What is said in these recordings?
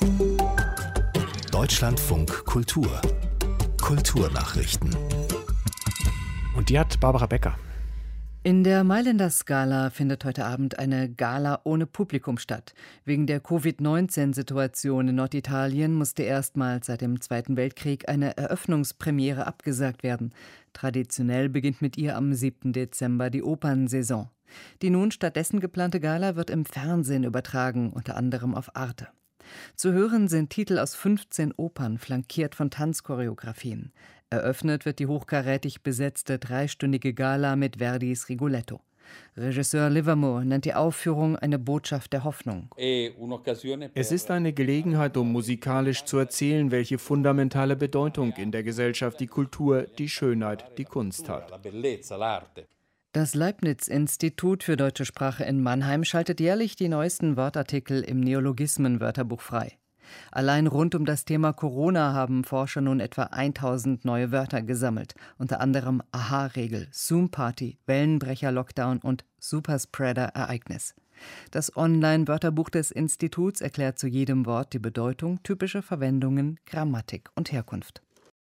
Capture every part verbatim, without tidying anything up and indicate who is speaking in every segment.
Speaker 1: Deutschlandfunk Kultur. Kulturnachrichten.
Speaker 2: Und die hat Barbara Becker.
Speaker 3: In der Mailänder Scala findet heute Abend eine Gala ohne Publikum statt. Wegen der Covid neunzehn Situation in Norditalien musste erstmals seit dem Zweiten Weltkrieg eine Eröffnungspremiere abgesagt werden. Traditionell beginnt mit ihr am siebten Dezember die Opernsaison. Die nun stattdessen geplante Gala wird im Fernsehen übertragen, unter anderem auf Arte. Zu hören sind Titel aus fünfzehn Opern, flankiert von Tanzchoreografien. Eröffnet wird die hochkarätig besetzte dreistündige Gala mit Verdis Rigoletto. Regisseur Livermore nennt die Aufführung eine Botschaft der Hoffnung.
Speaker 2: Es ist eine Gelegenheit, um musikalisch zu erzählen, welche fundamentale Bedeutung in der Gesellschaft die Kultur, die Schönheit, die Kunst hat.
Speaker 3: Das Leibniz-Institut für deutsche Sprache in Mannheim schaltet jährlich die neuesten Wortartikel im Neologismen-Wörterbuch frei. Allein rund um das Thema Corona haben Forscher nun etwa tausend neue Wörter gesammelt, unter anderem Aha-Regel, Zoom-Party, Wellenbrecher-Lockdown und Superspreader-Ereignis. Das Online-Wörterbuch des Instituts erklärt zu jedem Wort die Bedeutung, typische Verwendungen, Grammatik und Herkunft.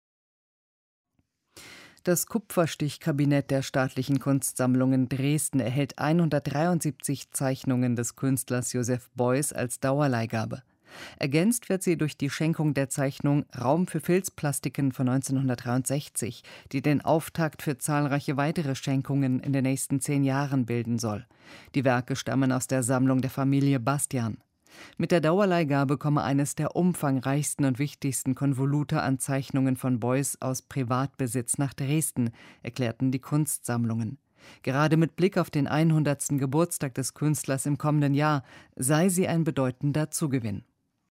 Speaker 3: Das Kupferstichkabinett der Staatlichen Kunstsammlungen Dresden erhält hundertdreiundsiebzig Zeichnungen des Künstlers Joseph Beuys als Dauerleihgabe. Ergänzt wird sie durch die Schenkung der Zeichnung Raum für Filzplastiken von neunzehnhundertdreiundsechzig, die den Auftakt für zahlreiche weitere Schenkungen in den nächsten zehn Jahren bilden soll. Die Werke stammen aus der Sammlung der Familie Bastian. Mit der Dauerleihgabe komme eines der umfangreichsten und wichtigsten Konvolute an Zeichnungen von Beuys aus Privatbesitz nach Dresden, erklärten die Kunstsammlungen. Gerade mit Blick auf den hundertsten Geburtstag des Künstlers im kommenden Jahr sei sie ein bedeutender Zugewinn.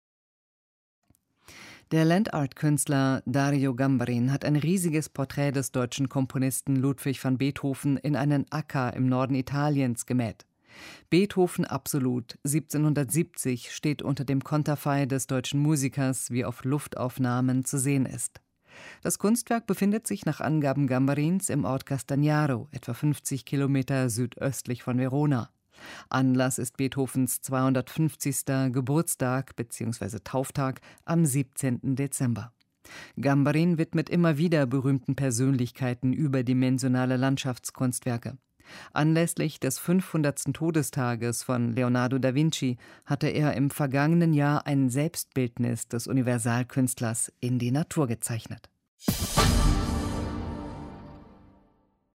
Speaker 3: Der Landart-Künstler Dario Gambarin hat ein riesiges Porträt des deutschen Komponisten Ludwig van Beethoven in einen Acker im Norden Italiens gemäht. Beethoven Absolut siebzehnhundertsiebzig steht unter dem Konterfei des deutschen Musikers, wie auf Luftaufnahmen zu sehen ist. Das Kunstwerk befindet sich nach Angaben Gambarins im Ort Castagnaro, etwa fünfzig Kilometer südöstlich von Verona. Anlass ist Beethovens zweihundertfünfzigsten Geburtstag bzw. Tauftag am siebzehnten Dezember. Gambarin widmet immer wieder berühmten Persönlichkeiten überdimensionale Landschaftskunstwerke. Anlässlich des fünfhundertsten Todestages von Leonardo da Vinci hatte er im vergangenen Jahr ein Selbstbildnis des Universalkünstlers in die Natur gezeichnet.